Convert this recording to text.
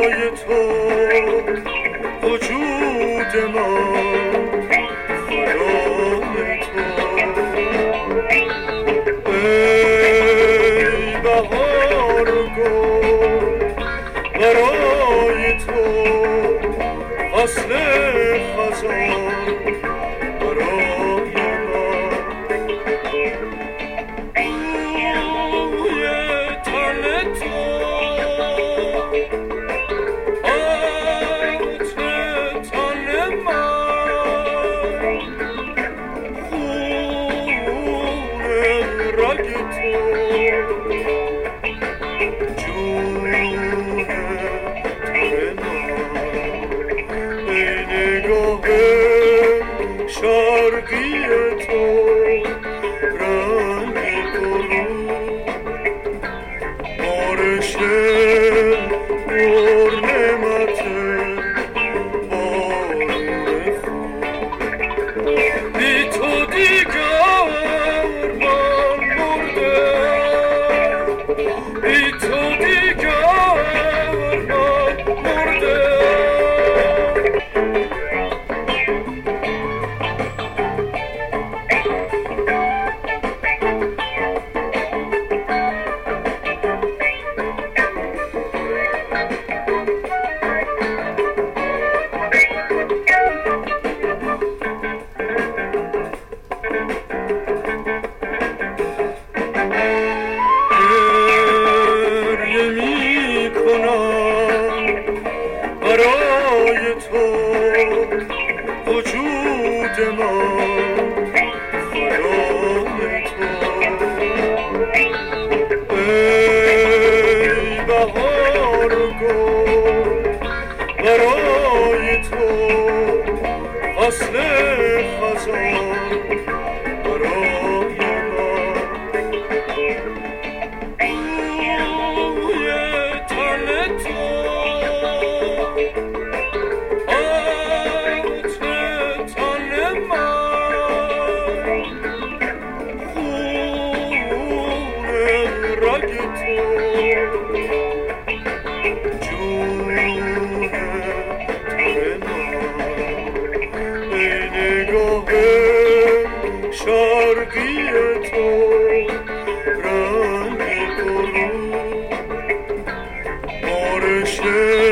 برای تو وجود ما برای تو ای بهار و گل برای تو فصل خزان برای بوی تن تو عطر تن من خون رگ تو جون تن من ای نگاه شرقی تو رنگ بارش پر نعمت بارون خون بی تو دیگر من مرده بی تو دیگر من مرده برای تو وجود ما برای تو ای بهار و گل برای تو فصل خزان برای من بوی تن تو شرقی تو رنگ برون بارش